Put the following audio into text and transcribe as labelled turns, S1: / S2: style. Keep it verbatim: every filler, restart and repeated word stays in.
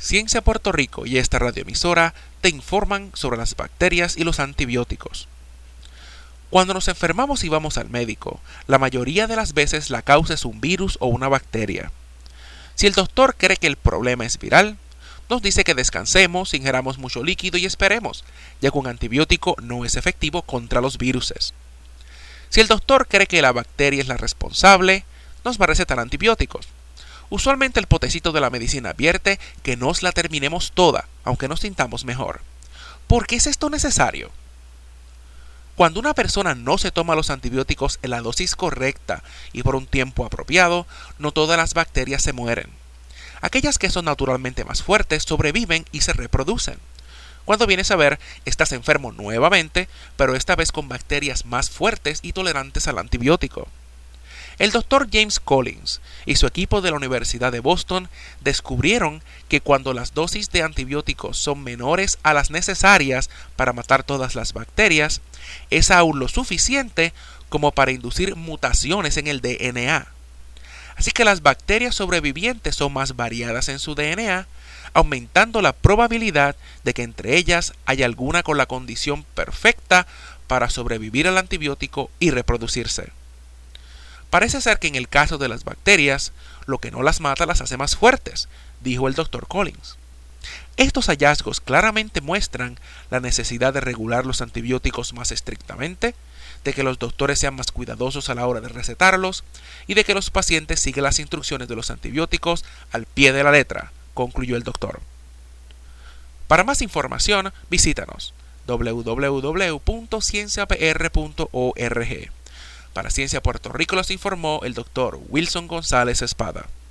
S1: Ciencia Puerto Rico y esta radioemisora te informan sobre las bacterias y los antibióticos. Cuando nos enfermamos y vamos al médico, la mayoría de las veces la causa es un virus o una bacteria. Si el doctor cree que el problema es viral, nos dice que descansemos, ingeramos mucho líquido y esperemos, ya que un antibiótico no es efectivo contra los viruses. Si el doctor cree que la bacteria es la responsable, nos va a recetar antibióticos. Usualmente el potecito de la medicina advierte que nos la terminemos toda, aunque nos sintamos mejor. ¿Por qué es esto necesario? Cuando una persona no se toma los antibióticos en la dosis correcta y por un tiempo apropiado, no todas las bacterias se mueren. Aquellas que son naturalmente más fuertes sobreviven y se reproducen. Cuando vienes a ver, estás enfermo nuevamente, pero esta vez con bacterias más fuertes y tolerantes al antibiótico. El doctor James Collins y su equipo de la Universidad de Boston descubrieron que cuando las dosis de antibióticos son menores a las necesarias para matar todas las bacterias, es aún lo suficiente como para inducir mutaciones en el D N A. Así que las bacterias sobrevivientes son más variadas en su D N A, aumentando la probabilidad de que entre ellas haya alguna con la condición perfecta para sobrevivir al antibiótico y reproducirse. Parece ser que en el caso de las bacterias, lo que no las mata las hace más fuertes, dijo el doctor Collins. Estos hallazgos claramente muestran la necesidad de regular los antibióticos más estrictamente, de que los doctores sean más cuidadosos a la hora de recetarlos y de que los pacientes sigan las instrucciones de los antibióticos al pie de la letra, concluyó el doctor. Para más información, visítanos doble u doble u doble u punto ciencia p r punto org. Para Ciencia Puerto Rico los informó el doctor Wilson González Espada.